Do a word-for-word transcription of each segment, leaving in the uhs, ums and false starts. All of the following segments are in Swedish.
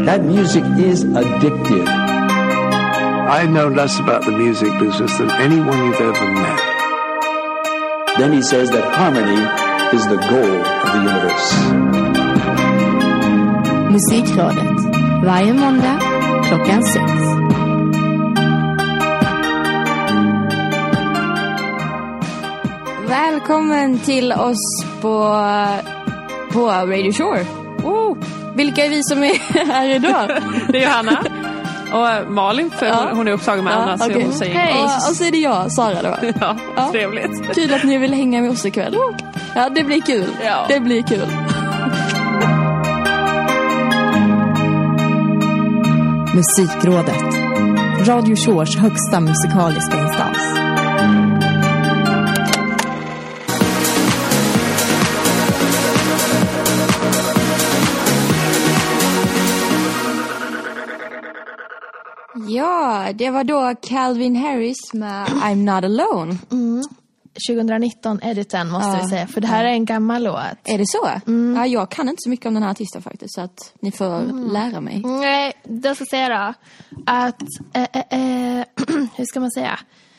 That music is addictive. I know less about the music business than anyone you've ever met. Then he says that harmony is the goal of the universe. Musikrådet. Varje måndag klockan sex. Välkommen till oss på, på Radio Shore. Oh, vilka är vi som är här idag? Det är Johanna. Och Malin, för ja. hon är upptagen med ja, andra. Okay. Så hon säger hej, och, och så är det jag, Sara då. Ja, ja, trevligt. Kul att ni vill hänga med oss ikväll. Ja, det blir kul. Ja. Det blir kul. Musikrådet. Radio Shores högsta musikaliska instans. Ja, det var då Calvin Harris med I'm Not Alone. Mm. tjugonitton-editen måste ja. vi säga. För det här är en gammal låt. Är det så? Mm. Ja, jag kan inte så mycket om den här artisten faktiskt. Så att ni får mm. lära mig. Nej, det ska säga då. Att, äh, äh, hur ska man säga?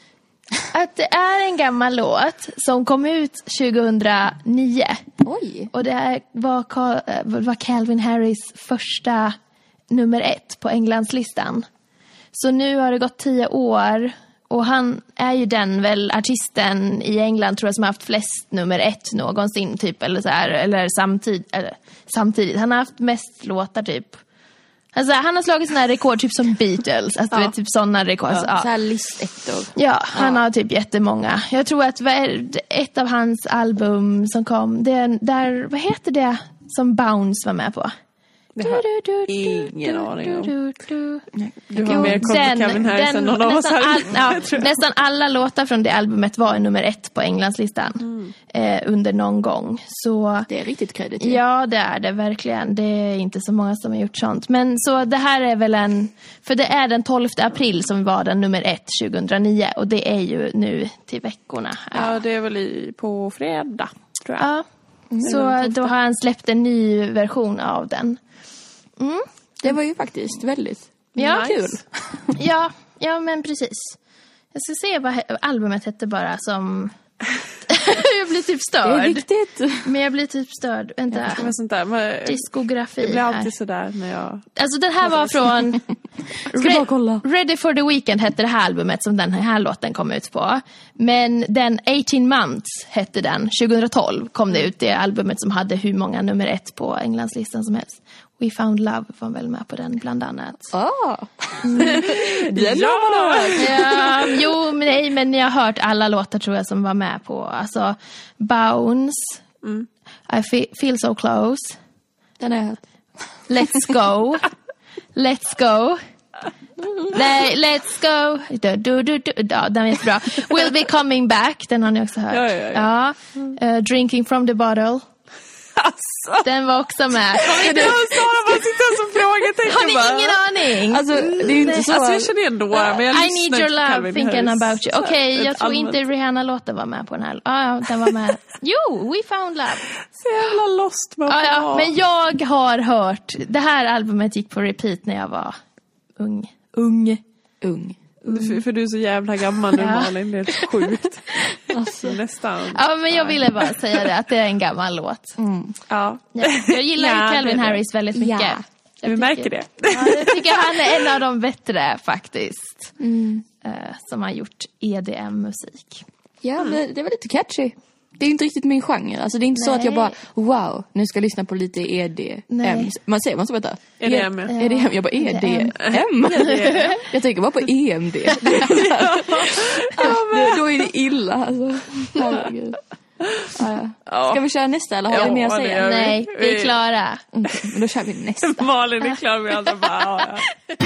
Att det är en gammal låt som kom ut tjugohundranio. Oj. Och det var, var Calvin Harris första nummer ett på Englandslistan. Så nu har det gått tio år. Och han är ju den väl artisten i England tror jag som har haft flest nummer ett någonsin typ. Eller så här, eller samtidigt, eller samtidigt. Han har haft mest låtar typ. Alltså, han har slagit såna här rekord typ som Beatles. Alltså ja. typ sådana rekord. Ja, ja. så här listettor. Ja, han ja. har typ jättemånga. Jag tror att ett av hans album som kom. Det där, vad heter det som Bounce var med på? Det har ingen aning om. Du har mer koll på Calvin Harris än någon av oss all, ja, nästan alla låtar från det albumet var nummer ett på Englandslistan mm. eh, under någon gång. Så, det är riktigt kredit. Ja, det är det verkligen. Det är inte så många som har gjort sånt. Men så det här är väl en... För det är den tolfte april som var den nummer ett tjugohundranio. Och det är ju nu till veckorna. Ja, ja det är väl i, på fredag, tror jag. Ja, mm. så då har han släppt en ny version av den. Mm. Det var ju faktiskt väldigt ja. kul. ja, ja, men precis. Jag ska se vad albumet hette bara som... jag blir typ störd. Det är riktigt. Men jag blir typ störd. Vänta. Ja, sånt där. Men diskografi. Det blir alltid sådär när jag... Alltså den här var från... Ska bara kolla. Ready for the Weekend hette det här albumet som den här låten kom ut på. Men den eighteen months hette den. tjugotolv kom det ut det albumet som hade hur många nummer ett på Englandslistan som helst. We Found Love var väl med på den bland annat. Ah. Mm. Den ja. ja, jo, men nej, men jag har hört alla låtar tror jag som var med på. Alltså Bounce, mm. I fe- Feel So Close. Den har jag hört. Let's Go. Let's Go. Nej, Let's Go. Du, du, du, du. Ja, den är jättebra. We'll Be Coming Back. Den har ni också hört. Ja, ja, ja. ja. Uh, Drinking From The Bottle. Alltså. Den var också med. Jag Sara bara sitter som frågetecken. Har ni bara. ingen aning? Alltså, det är inte så. Alltså, jag känner igen några, men jag I Need Your Love, Thinking About You. Okej, okay, jag tror allmänt. inte Rihanna-låten var med på den här. Ja, ah, den var med. Jo, We Found Love. Så jävla lost. Ah, ja, men jag har hört. Det här albumet gick på repeat när jag var ung. Ung. Ung. Mm. För, för du är så jävla gammal nu, ja. Malin. Det är helt sjukt. Alltså, nästan. Ja, men jag ville bara säga det, att det är en gammal låt. Mm. Ja. Ja. Jag gillar ja, Calvin Harris väldigt mycket. Ja. Jag Vi märker det. Ja, jag tycker han är en av de bättre faktiskt. Mm. Uh, som har gjort E D M-musik. Ja, mm. det, det var lite catchy. Det är inte riktigt min genre. Alltså det är inte Nej. så att jag bara, wow, nu ska jag lyssna på lite E D M. Man säger man så vänta. E D M. E D M. Jag bara E D M. Jag tänker bara på E M D. Då är det illa alltså. Herregud. Ja, ja. Ska vi köra nästa eller har ja, vi mer att säga? Vi. Nej, vi är klara. Mm, då kör vi nästa. Malin är klar med alla bara. Ja, ja.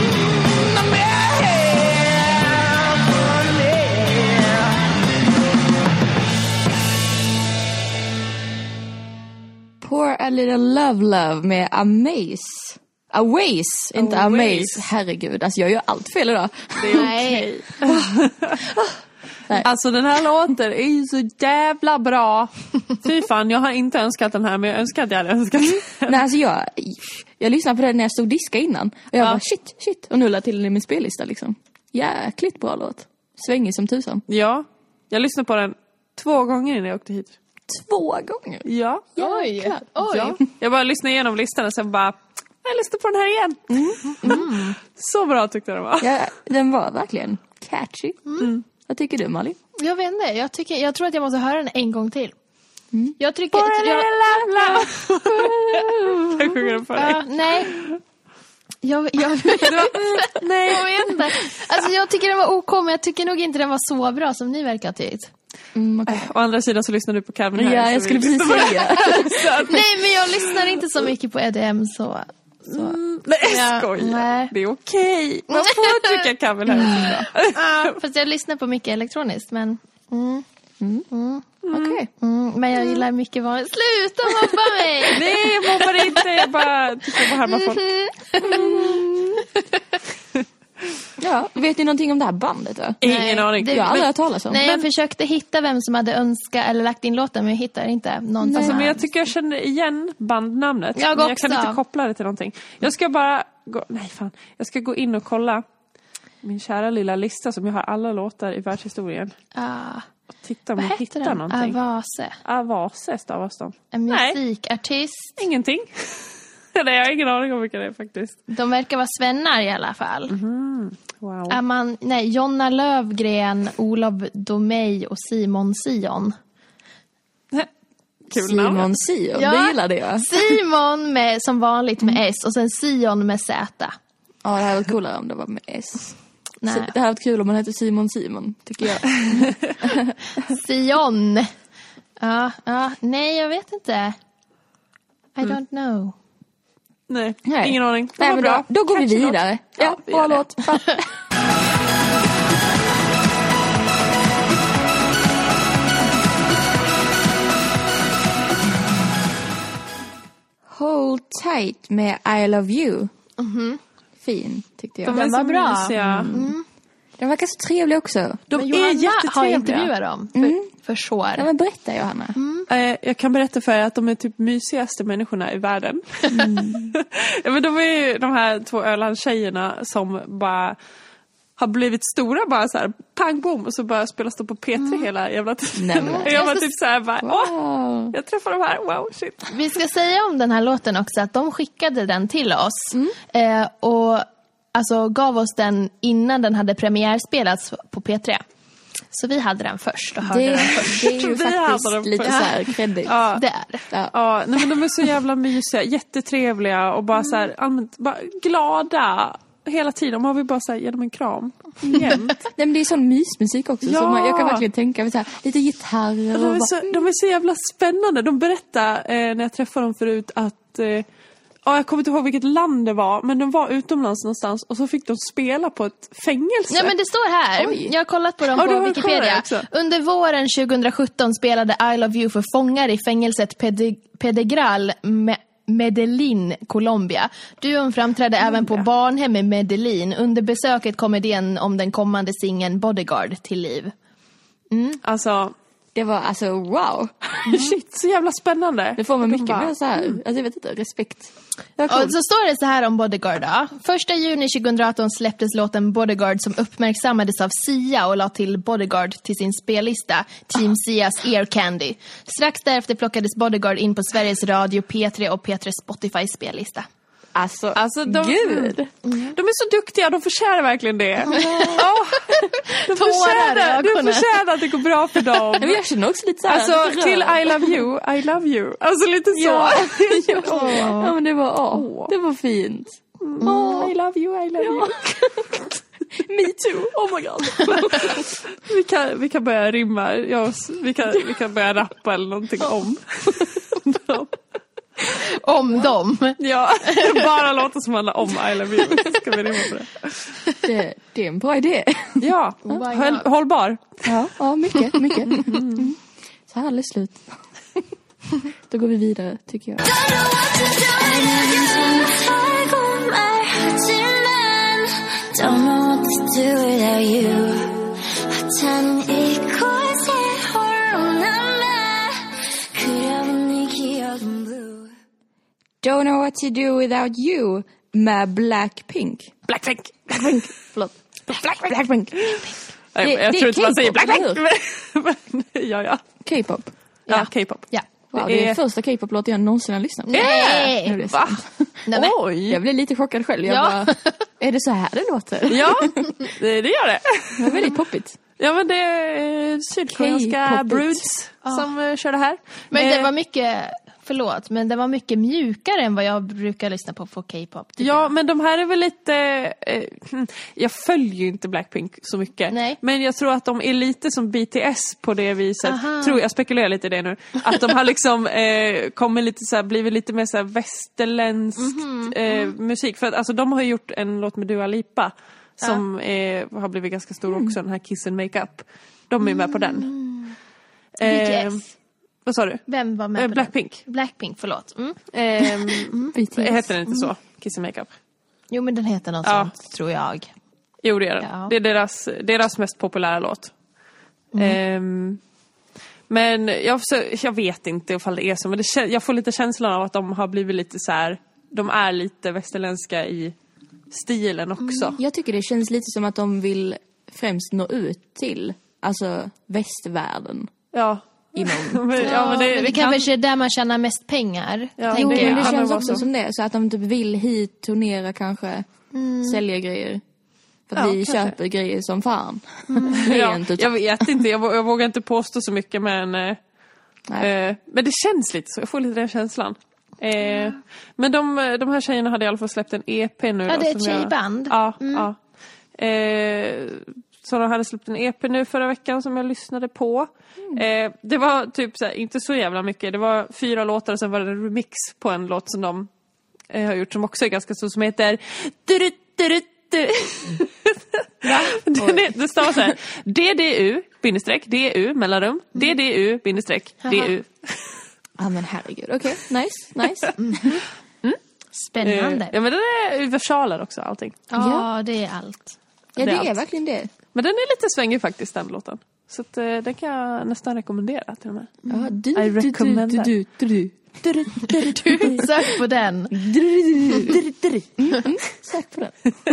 Pour a little love love med Amaze. Aways, inte Amaze. Herregud, alltså jag gör allt fel idag. Det är okej. Okay. Nej. Alltså den här låten är ju så jävla bra. Fy fan, jag har inte önskat den här, men jag önskar att jag hade önskat den. Nej, alltså jag, jag lyssnade på den när jag stod diska innan. Och jag Ja. bara shit, shit. Och nu la till den i min spellista liksom. Jäkligt bra låt. Svängig som tusan. Ja, jag lyssnade på den två gånger innan jag åkte hit. Två gånger. Ja. Oj. Oj. Ja. Jag bara lyssnade igenom listan och sen bara, jag lyssnar på den här igen. Mm. Mm. Så bra tyckte jag den var. Ja, den var verkligen catchy. Mm. Vad tycker du, Malin? Jag vet inte. Jag, tycker, jag tror att jag måste höra den en gång till. Mm. Jag trycker... Jag, jag sjunger den för dig. uh, nej. Jag, jag, nej. jag vet inte. Alltså jag tycker den var ok, men jag tycker nog inte den var så bra som ni verkar ha tyckt. Mm, okay. Å andra sidan så lyssnar du på Calvin Harris. Ja, jag skulle precis säga. Nej, men jag lyssnar inte så mycket på E D M så... så. Mm, nej, jag skojar. Nej. Det är okej. Man får tycka Calvin Harris. Ja, fast jag lyssnar på mycket elektroniskt, men... Mm. Mm. Mm. Okej. Okay. Mm. Men jag gillar mycket vad... Sluta mobba mig! Nej, jag mobbar inte. Jag bara tycker på härma folk. Mm. Ja, vet ni någonting om det här bandet då? Ingen Nej, aning. det- Jag har aldrig hört talas om. Nej, Men, jag försökte hitta vem som hade önskat eller lagt in låten, men jag hittar inte någon. Alltså, som men har- jag tycker jag känner igen bandnamnet. Jag men jag kan också. inte koppla det till någonting. Jag ska bara gå, nej fan, jag ska gå in och kolla min kära lilla lista som jag har alla låtar i världshistorien. Ah, Och titta om vad jag heter hittar den? någonting. Avase. Avase stavas de. En Nej. musikartist. Ingenting. Nej, jag har ingen aning om vilka det är faktiskt. De verkar vara svennar i alla fall. Mm. Wow. Är man, nej, Jonna Lövgren, Olof Domey och Simon Sion. Kul namn. Simon Sion, Ja. det gillade jag. Simon med, som vanligt med S och sen Sion med Z. Ja, det hade varit coolare om det var med S. Nej. Så det hade varit kul om man hette Simon Simon, tycker jag. Sion. Ja, ja, nej jag vet inte. I don't know. Nej, Nej. ingen aning. Det Nej, var men bra. då, då går vi Catchy låt. vidare. Ja, Ja, vi bra gör det. låt. Hold Tight med I Love You. Fin, tyckte jag. De är Den var så bra. mysiga. Mm. Den verkar så trevlig också. De Men är Johanna har jättetrevliga. intervjuat dem för, Mm. för sure. Ja, men berätta, Johanna. Eh, Jag kan berätta för er att de är typ mysigaste människorna i världen. Mm. Ja, men de är ju de här två Ölandstjejerna som bara har blivit stora bara så här pang bom och så bara spelas de på P tre hela jävla tiden. Nej, men- Och jag var typ så här bara, åh, Wow. jag träffar de här, wow, shit. Vi ska säga om den här låten också att de skickade den till oss eh, och alltså gav oss den innan den hade premiärspelats på P tre. Så vi hade den först och hörde Det, den först. det är ju Vi hade faktiskt dem lite först. så här kreddigt. Ja, Där. Ja. ja nej, men de är så jävla mysiga, jättetrevliga och bara så här, allmänt, bara glada. Hela tiden har vi bara så här, genom en kram. Jämt. Nej, men det är sån mysmusik också. Ja. Så man, jag kan verkligen tänka mig så här, lite gitarrer och De är, bara, så, de är så jävla spännande. De berättade eh, när jag träffade dem förut att... Eh, ja, jag kommer inte ihåg vilket land det var. Men de var utomlands någonstans. Och så fick de spela på ett fängelse. Ja, men det står här. Oj. Jag har kollat på dem Ja, du på har Wikipedia. kollat också. Under våren tjugohundrasjutton spelade I Love You för fångar i fängelset Pede- Pedregral med Medellin, Colombia. Duon framträdde även på barnhem i Medellin. Under besöket kom idén om den kommande singeln Bodyguard till liv. Alltså, det var alltså wow. shit, så jävla spännande. Det får man De mycket bara, mer så här, alltså jag vet inte, respekt. Det var Och coolt. så står det så här om Bodyguard då. Första juni tjugohundraarton släpptes låten Bodyguard som uppmärksammades av Sia och la till Bodyguard till sin spellista Team Sias Ear Candy. Strax därefter plockades Bodyguard in på Sveriges Radio, P tre och P tre Spotify spellista. Alltså, Alltså, de, gud. Mm. De är så duktiga, de förtjänar verkligen det. Ja. De Tårar i förtjänar, de ögonen. förtjänar att det går bra för dem. Men jag känner också lite så här, Alltså, lite till rörd. I love you, I love you. Alltså lite så. Ja. Åh. Ja, men det var, åh, det var fint. Åh, I love you, I love you. Me too, oh my god. Vi kan, vi kan börja rimma, ja, vi, kan, vi kan börja rappa eller någonting om, om dem. Om dem. Ja, bara låter som handlar om I love you. Ska vi rimma på det? Det, det är en bra idé. Ja, håll, hållbar. Ja, ja mycket, mycket. Mm. Så här alldeles slut. Då går vi vidare, tycker jag. Don't know what to do without you. I've done it. Don't know what to do without you med Blackpink. Blackpink! Blackpink, förlåt. Blackpink! Blackpink. Jag, Det- jag det tror är inte man säger K-pop, Blackpink. Men, ja, ja. K-pop. Ja, Ja. K-pop. Ja. Wow, Det det är är- första K-pop-låten jag någonsin har lyssnat på. Nej! Nu är det Va? sant. Nej, men, Oj! Jag blev lite chockad själv. Jag Ja. bara, är det så här det låter? Ja, det, det gör det. Det var väldigt poppigt. Ja, men det är sydkoreanska K-popigt. Broods som uh, kör det här. men Eh, det var mycket, förlåt, men det var mycket mjukare än vad jag brukar lyssna på för K-pop. tycker Ja, jag. men de här är väl lite... Eh, hmm, jag följer ju inte Blackpink så mycket. Nej. Men jag tror att de är lite som B T S på det viset. Aha. Tror jag spekulerar lite i det nu. Att de har liksom eh, kommer lite så här, blivit lite mer så här västerländsk Mhm, eh, musik. För att alltså, de har ju gjort en låt med Dua Lipa som eh, har blivit ganska stor Mm. också, den här Kiss and Makeup. De är med på den. B T S. Eh, vad sa du? Vem var med Eh, på Blackpink. den? Blackpink, förlåt. Mm. Eh, B T S. heter den inte så? Kiss and Makeup. Jo, men den heter något Ja. sånt, tror jag. Jo, det är den. Ja. Det är deras, deras mest populära låt. Ehm, men jag, så, jag vet inte ifall det är så. Men det, kä- jag får lite känslan av att de har blivit lite så här. De är lite västerländska i stilen också. Jag tycker det känns lite som att de vill främst nå ut till alltså västvärlden. Ja. Inom. men, ja, men det, men det det kan kanske är där man tjänar mest pengar. Ja, Jo, tänker men jag. det kan känns vara också så. som det. Så att de typ vill hit, turnera kanske, sälja grejer. För att Ja, vi kanske. köper grejer som fan. Det är ja, inte jag vet inte, jag, vå- jag vågar inte påstå så mycket men, eh, Nej. eh, men det känns lite så, jag får lite den känslan. Eh, men de, de här tjejerna hade i alla fall släppt en E P nu. Ja, då, det är ett som jag- tjejband. Ja, ja. Eh, så de hade släppt en E P nu förra veckan som jag lyssnade på. Eh, det var typ så här, inte så jävla mycket. Det var fyra låtar och sen var det en remix på en låt som de eh, har gjort som också är ganska stor som heter Durut, durut, durut. det, det, det står så här D D U, bindestreck, D U, mellanrum, D D U, bindestreck, D U. Ja men herregud, okej, nice, nice. Spännande. Eh, ja men den är versaler också allting. Ja, det är allt. Ja Det det är är allt. verkligen det. Men den är lite svängig faktiskt den låten. Så att, eh, den kan jag nästan rekommendera till och med. Ja, du, I du, du, recommend du, that. du, du, du. Du, sök på den. Sök på den.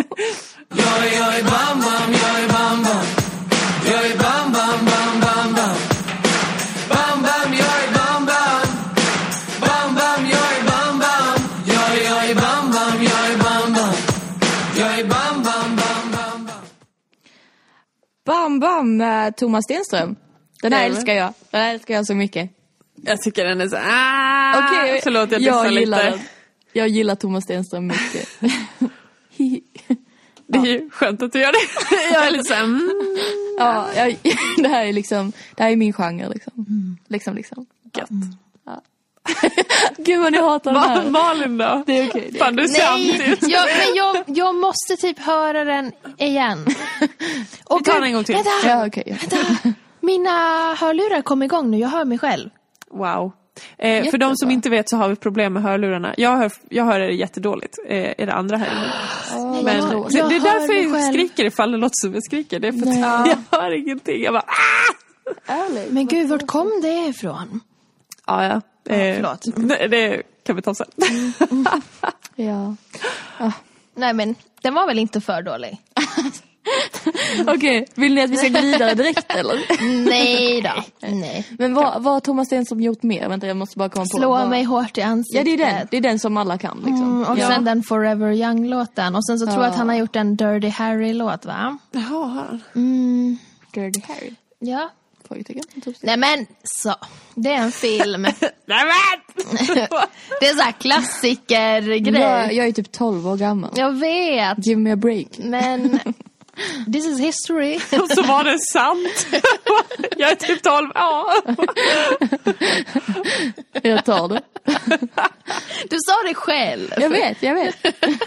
Bam Bam med Thomas Stenström. Den här Jajamän. älskar jag. Den här älskar jag så mycket. Jag tycker den är så... Ah, Okej, förlåt jag jag dissar gillar lite. den. Jag gillar Thomas Stenström mycket. Det är ju skönt att du gör det. Jag är lite såhär... Mm. Ja, jag, det här är liksom, det här är min genre liksom. Liksom, liksom. Gött. Gud vad ni hatar den Ma- här. Malin då? Det är okej. det är- Fan, du ser Nej, alltid ut. jag, men jag, jag måste typ höra den igen. Och Vi tar den gud, en gång till. Vänta, Ja, okej. ja. vänta. Mina hörlurar kom igång nu, jag hör mig själv. Wow. Eh, för de som Jättebra. inte vet så har vi problem med hörlurarna. Jag hör, jag hör er jättedåligt. Eh, är det andra här inne? Åh, Men vad det, tråkigt. det Jag är hör därför mig jag själv. skriker ifall det låter som jag skriker. Det är för att jag hör ingenting. Jag bara... Ah! Ärligt. Men gud, vart kom det ifrån? Ja, ja. Eh, förlåt. Det, det kan vi ta sen. Ja. Nej men, den var väl inte för dålig? Okej, vill ni att vi ska gå vidare direkt eller? Nej då. Nej. Men vad, vad har Thomas Stenström gjort mer? Vänta, jag måste bara komma på. Slå vad... mig hårt i ansiktet. Ja, det är den. Det är den som alla kan liksom. Mm, och ja. sen den Forever Young-låten. Och sen så tror jag Ja. att han har gjort en Dirty Harry-låt, va? Jaha, har han? Mm, Dirty Harry. ja. Frågetecken. Typ. Nej men, så. Det är en film. Nej men! Det är så här klassikergrej. Jag, jag är typ tolv år gammal. Jag vet. Give me a break. Men, this is history. Och så var det sant. Jag är typ tolv. Ja. Jag tar det. Du sa det själv. Jag vet, jag vet.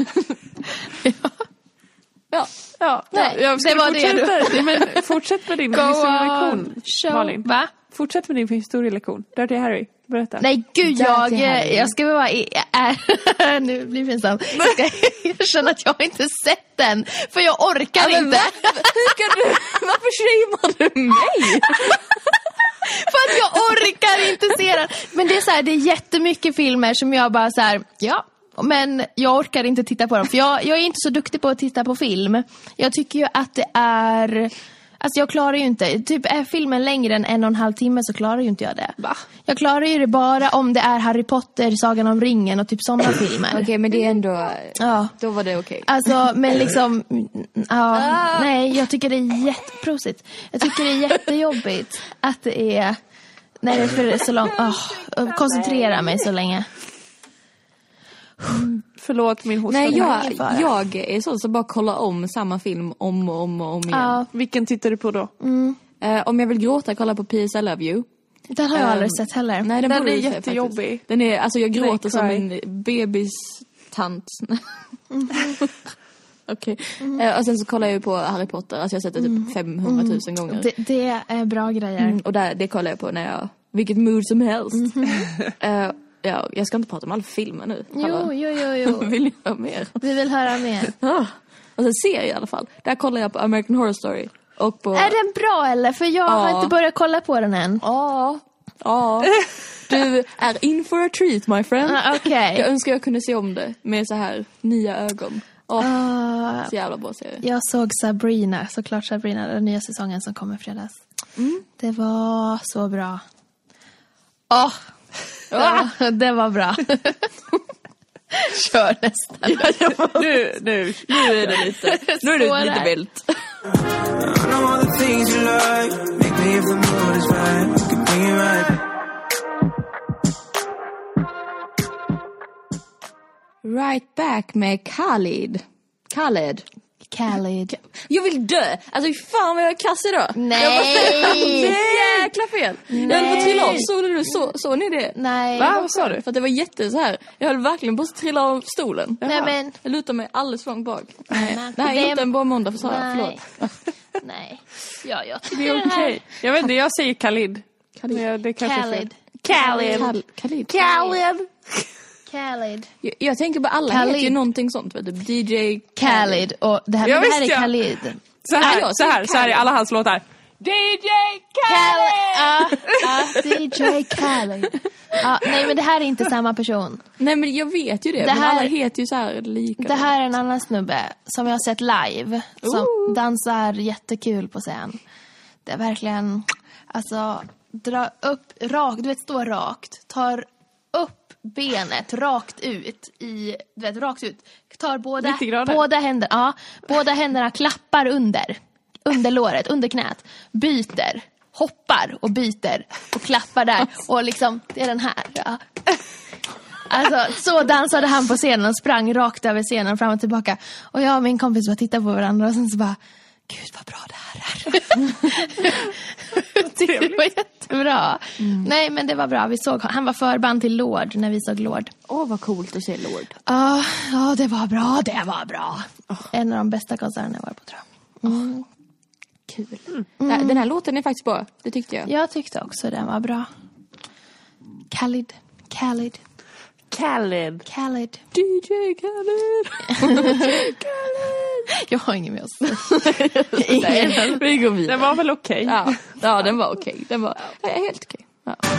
Ja. Ja, Nej, jag ska det var det fortsätta. Nej, men fortsätt med din Go historielektion, on, show. Malin. Va? Fortsätt med din historielektion. Dirty Harry, berätta. Nej gud, Dirty jag, Harry. jag ska bara... Äh, nu blir det pinsamt. Jag ska erkänna att jag inte sett den. För jag orkar Men inte. va? Hur kan du... Varför shamear du mig? För att jag orkar inte se den. Men det är så här, det är jättemycket filmer som jag bara så här, ja, men jag orkar inte titta på dem. För jag, jag är inte så duktig på att titta på film. Jag tycker ju att det är... Alltså jag klarar ju inte, typ är filmen längre än en och en halv timme så klarar ju inte jag det. Va? Jag klarar ju det bara om det är Harry Potter, Sagan om ringen och typ sådana filmer. Okej, okay, men det är ändå, ja. Då var det okej. Okay. Alltså, men liksom, ja, ah. nej, jag tycker det är jätteprosit. Jag tycker det är jättejobbigt att det är, när det är för så långt, oh, koncentrera mig så länge. Mm. Förlåt min hosta. Nej, jag, jag är så som bara kollar om samma film om och om och om igen. Ja. Vilken tittar du på då? Mm. Uh, om jag vill gråta, kolla på P S I Love You. Den har jag um, aldrig sett heller. Nej, den, den är se, jättejobbig. Faktiskt. Den är, alltså jag gråter som cry. en bebistant. Mm. Okej. Okay. Mm. Uh, och sen så kollar jag ju på Harry Potter. Alltså jag har sett det typ mm. femhundratusen mm. gånger. Det, det är bra grejer. Mm. Och där, det kollar jag på när jag, vilket mood som helst. Mm. uh, Ja, jag ska inte prata om all filmer nu. Jo, jo, jo, jo. Vill ni höra mer? Vi vill höra mer. Ja, och sen ser jag i alla fall. Där kollar jag på American Horror Story. Och på... Är den bra eller? För jag ja. har inte börjat kolla på den än. Ja, ja. Du är in for a treat, my friend. Uh, okay. Jag önskar jag kunde se om det med så här nya ögon. Oh, uh, så jävla bra serie. Jag såg Sabrina, såklart Sabrina, den nya säsongen som kommer fredags. Mm. Det var så bra. Åh! Oh. Ja, det var bra. Kör nästan. Ja, ja, nu, nu, nu är det lite, nu är det lite vilt. Right Back med Khalid. Khaled. Khalid. Jag vill dö. Alltså fan vad jag är kass idag. Nej. Jag var jäkla fel. Nej. Jag höll på att trilla av. Såg du? Så, såg ni det? Nej. Va? Vad sa du? För att det var jätte så här. Jag höll verkligen på att trilla av stolen. Nej, men... Jag lutar mig alldeles för långt bak. Nej. Nej. Det här är inte en bra måndag för Sara. Nej. Förlåt. Nej. Ja, jag det är okej. Okay. Jag vet inte, jag säger Khalid. Khalid. Ja, det Khalid. Khalid. Khalid. Khalid. Khalid. Khalid. Jag, jag tänker på alla Khalid. heter ju någonting sånt, vet du. D J Khalid. Och det här, ja, det här är jag. Khalid. Så här, ah, ja, så här, så här är alla hans låtar. D J Khalid! Ja, D J Khalid. Ja, nej, men det här är inte samma person. Nej, men jag vet ju det. det men här, alla heter ju så här lika. Det här är en annan snubbe som jag har sett live. Som Ooh. dansar jättekul på scen. Det är verkligen, alltså, dra upp rakt, du vet, stå rakt. Tar upp benet rakt ut i, du vet, rakt ut. Tar båda, båda händerna, ja, båda händerna klappar under. Under låret, under knät. Byter, hoppar och byter. Och klappar där. Och liksom, det är den här. Ja. Alltså, så dansade han på scenen och sprang rakt över scenen fram och tillbaka. Och jag och min kompis bara tittade på varandra och sen så bara, gud vad bra det här är. Jag tyckte det var jättebra. Mm. Nej, men det var bra. Vi såg, han var förband till Lord när vi såg Lord. Åh, oh, vad coolt att se Lord. Ja, uh, ja, det var bra, det var bra. Oh. En av de bästa konserterna jag var på, tror jag. Mm. Oh. Kul. Mm. Den här låten är faktiskt bra, det tyckte jag. Jag tyckte också den var bra. Khalid. Khalid. Khalid. Khalid. D J Khalid. Khalid. Jag har ingen med oss. Nej, vi går vidare. Den var väl okej? Okay. Ja. Ja, den var okej. Okay. Den var ja, helt okej. Okay. Ja.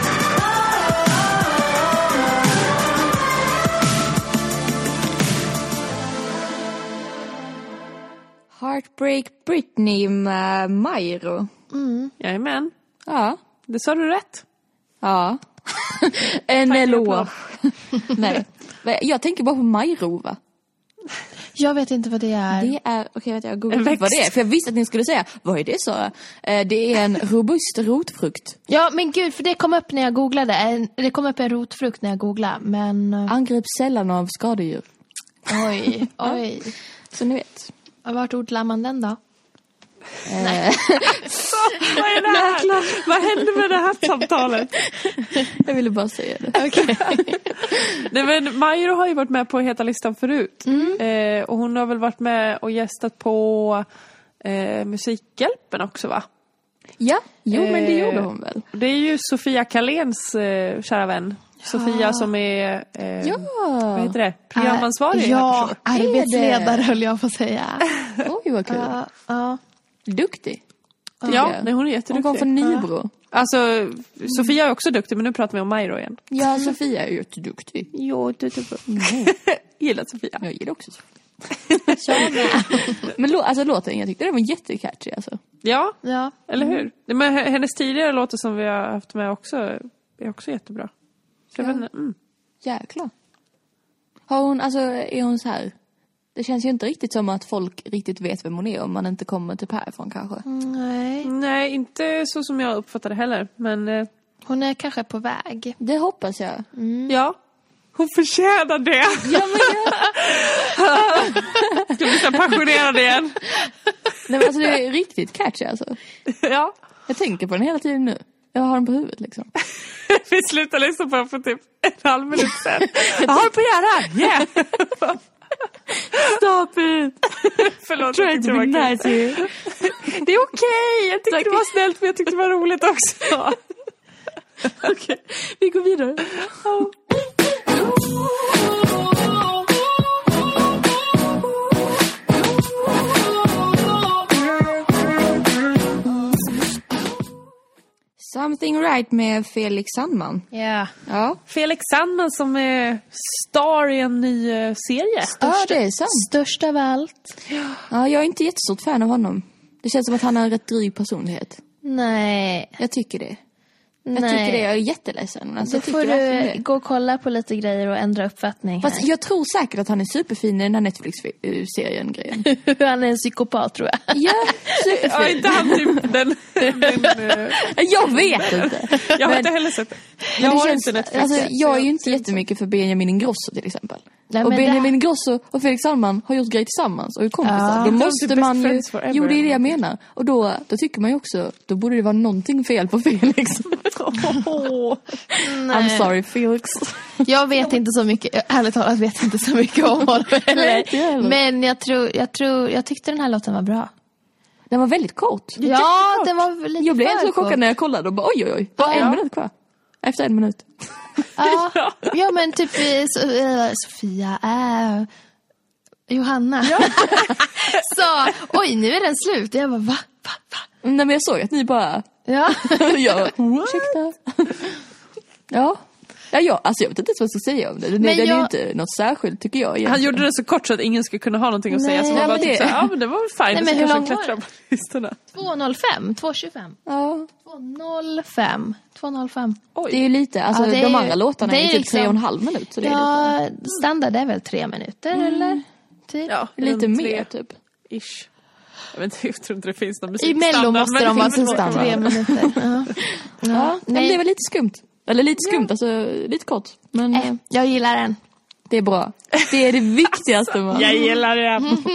Heartbreak Britney med Mairo. Mm. Jajamän. Ja. Det sa du rätt. Ja. En eloge. Nej. Jag tänker bara på Mairo, va? Jag vet inte vad det är. Det är, okej, okay, vet jag, googla vad det är. För jag visste att ni skulle säga, vad är det så? Det är en robust rotfrukt. Ja, men gud, för det kom upp när jag googlade. Det kom upp en rotfrukt när jag googlade, men... Angrips sällan av skadedjur. Oj, oj. Så ni vet. Vart odlar man den då? Nej. Vad är det här? Vad hände med det här samtalet? Jag ville bara säga det. Okay. Nej, men Mairo har ju varit med på Heta listan förut. Mm. Eh, och hon har väl varit med och gästat på eh, Musikhjälpen också, va? Ja, jo eh, men det gjorde hon väl. Det är ju Sofia Kaléns eh, kära vän. Ja. Sofia som är eh, ja. vad heter det? Programansvarig. Ja, arbetsledare höll jag på att säga. Oj, vad kul. Uh, uh. Duktig. tycker Ja, jag. nej, hon är Hon jätteduktig. kom från Nybro. Alltså, Sofia är också duktig, men nu pratar vi om Majro igen. Ja, Sofia är ju jätteduktig. Jo, du typ. Gillar Sofia. Jag gillar också Sofia. Men lå- alltså, låten, jag tyckte det var jättecatchy alltså. Ja, Ja. eller hur? Men hennes tidigare låtar som vi har haft med också är också jättebra. Så jag Ja. vet inte, mm. Jäklar. Har hon, alltså är hon så här? Det känns ju inte riktigt som att folk riktigt vet vem hon är om man inte kommer typ härifrån kanske. Nej. Nej, inte så som jag uppfattade heller. Men eh, Hon är kanske på väg. Det hoppas jag. ja, hon förtjänar det. Ja, men jag... Ska bli så passionerad igen. Nej, men alltså det är riktigt catchy alltså. Ja, Jag tänker på den hela tiden nu. Jag har den på huvudet liksom. vi slutade lyssna på den för typ en halv minut sedan. Jag har den på hjärnan, yeah! Stop it! Förlåt, Try jag to tyckte det be var kul. nice here. Det är okej, jag tyckte Tack. det var snällt, men jag tyckte det var roligt också. Okej, vi går vidare. Something Right med Felix Sandman. Ja. Ja, Felix Sandman som är star i en ny eh, serie. ja det är sant. Störst av allt. Ja, jag är inte jättestort fan av honom. Det känns som att han har en rätt dryg personlighet. Nej. Jag tycker det. Jag Nej. tycker det, jag är jätteledsen. Alltså, Då jag får tycker verkligen du det. gå och kolla på lite grejer och ändra uppfattning Fast här. jag tror säkert att han är superfin i den här Netflix-serien-grejen. Han är en psykopat, tror jag. Ja, superfin. Ja, inte han typ den... den eh, Jag vet inte. jag har Men- inte heller sett det. Men Jag det har känns, inte Netflix. alltså, så jag är ju inte ser jättemycket för Benjamin Ingrosso till exempel. Nej, och men Benjamin det- Ingrosso och Felix Sandman har gjort grejer tillsammans och är kompisar. Ja. Då De är måste typ man best ju... friends forever. Jo, det är det jag menar. Och då, då tycker man ju också, då borde det vara någonting fel på Felix. Åh. I'm sorry Felix. Jag vet inte så mycket, ärligt talat vet inte så mycket om honom Nej, heller. inte jag heller. Men jag tror, jag tror, jag tyckte den här låten var bra. Den var väldigt kort. Ja, den var lite Jag blev för så kort. chockad när jag kollade och bara oj oj oj. Bara Ja. en minut kvar. Efter en minut. Ja, ja men typ eh, so, eh, Sofia, äh, Johanna. Så, oj nu är den slut. Jag bara, va, va, va? Nej men jag såg att ni bara... Ja. jag, ursäkta. Ja. Ja, ja, alltså jag vet inte ens vad jag ska säga om det. Den, Men den är ju jag- inte något särskilt tycker jag egentligen. Han gjorde det så kort så att ingen skulle kunna ha någonting att säga. Så Nej, man bara men typ det- så här, ja men det var väl fine. Nej, men Så hur kanske lång var klättrar den? på listorna. två noll fem, två tjugofem. Ja, två noll fem, två noll fem. det är ju lite, alltså Ja, det är- de andra låtarna det är är ju typ liksom- tre och en halv minut. Så det är lite, Ja, standard är väl tre minuter eller? Typ. Ja, lite runt mer tre typ. Ish. Jag vet inte, jag tror inte det finns någon I musikstandard. Mello måste men de det vara finns typ väl standard. tre minuter. Ja. Ja, ja men nej. det var lite skumt. Eller lite skumt, alltså lite kort. Men Eh, Jag gillar den. det är bra. Det är det viktigaste man. Jag gillar det.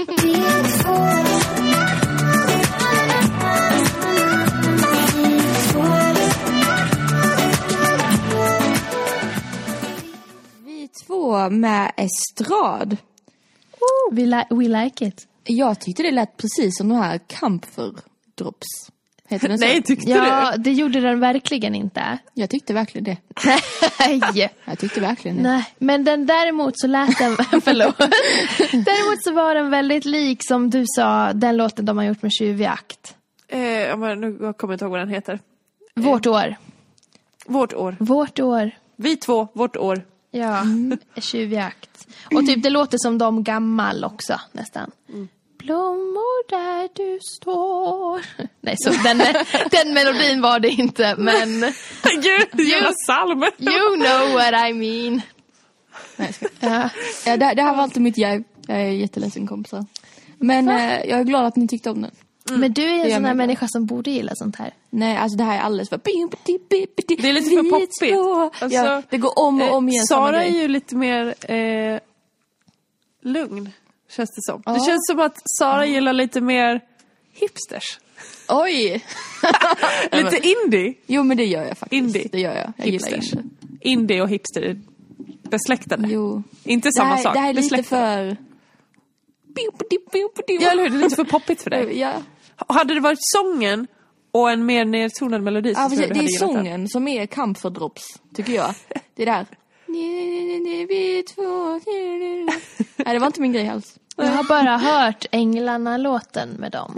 Vi två med estrad. We, li- we like it. Jag tyckte det lät precis som de här Camphor Drops. Heter den så? Nej, tyckte Ja, det gjorde den verkligen inte. Jag tyckte verkligen det. Nej. Jag tyckte verkligen det. Nej, men den däremot så lät den, förlåt. Däremot så var den väldigt lik som du sa, den låten de har gjort med Tjuvjakt. du? Eh, men nu kommer jag inte ihåg vad den heter. Vårt år. Vårt år. Vårt år. Vi två, vårt år. Ja, Tjuvjakt. Och typ det låter som de gammal också, nästan. Blommor där du står. Nej, så den, den melodin var det inte, men Gud, jävla psalm. you know what I mean. Nej, jag ska. Ja. Ja, det, det här var alltid mitt jäv. Jag är jätteledsen kompisar. Men eh, jag är glad att ni tyckte om den. Men du är en gör sån här mig glad. människa som borde gilla sånt här. Nej, alltså det här är alldeles för... Det är lite för Vi poppigt. två. Alltså, ja, det går om och om igen. samma Sara är grej. ju lite mer eh, lugn, känns det som. Ja. Det känns som att Sara gillar lite mer hipsters. Oj! Lite indie. Jo, men det gör jag faktiskt. Indie. Det gör jag. Jag gillar Hipsters. indie. Indie och hipster är besläktade. Jo. Inte Det samma här, sak. det här är lite Besläktade. för... Ja, eller hur? Det är lite för poppigt för dig. Ja. Hade det varit sången och en mer nedtonad melodi så Ja, tror jag precis. du Det hade är gillat den. sången som är Camphor Drops, tycker jag. Det är där. Vi två... Nej, det var inte min grej alls. Jag har bara hört Änglarna-låten med dem.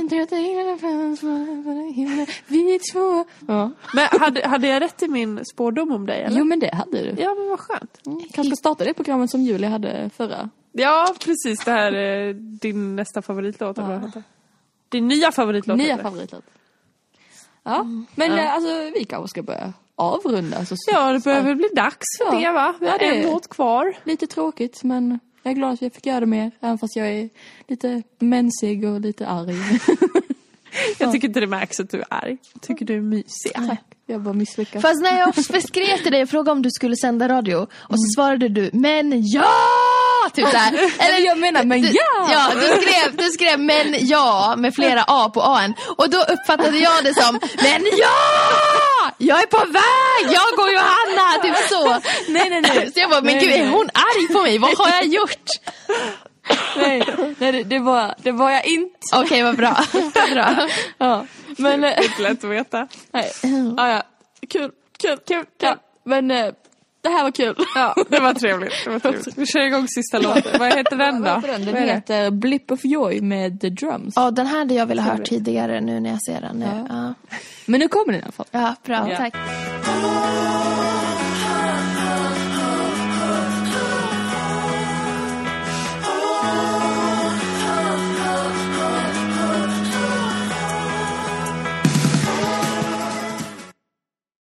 Vi två. Ja. Men hade, hade jag rätt i min spårdom om dig? Eller? Jo, men det hade du. Ja, men vad skönt. Mm. Kanske starta det programmet som Julia hade förra. Ja, precis. Det här är din nästa favoritlåt. Ja. Eller vad din nya favoritlåt. Nya eller? favoritlåt. Ja, mm. men ja. alltså vi kanske ska börja avrunda. Så ja, det börjar väl bli dags för ja. det, va? Vi har ja, en låt kvar. Lite tråkigt, men jag är glad att vi fick göra det mer. Även fast jag är lite mensig och lite arg. Jag tycker inte det märks att du är arg. Jag tycker du är mysig. Tack. Jag bara misslyckas. Fast när jag beskrev till dig och frågade om du skulle sända radio och så mm. svarade du, men ja! Typ där. Eller jag menar, men du, ja! Ja, du skrev, du skrev men ja med flera A på A:n. Och då uppfattade jag det som, men ja! Jag är på väg! Jag och Johanna! Typ så. Nej, nej, nej. Så jag bara, men nej, gud, är nej. hon arg på mig? Vad har jag gjort? Nej, nej det, det, var, det var jag inte. Okej, okay, vad bra. bra. Ja, men... Det är inte lätt att veta. Nej. Ja, ja. Kul, kul, kul. Ja. Men äh, det här var kul. Ja, det var trevligt. Det var trevligt. Vi kör igång sista låten. Vad heter den då? Den, den heter Blip of Joy med The Drums. Ja, den här hade jag velat höra tidigare nu när jag ser den. Nu. Ja. Ja. Men nu kommer den i alla fall. Ja, bra. Ja. Tack.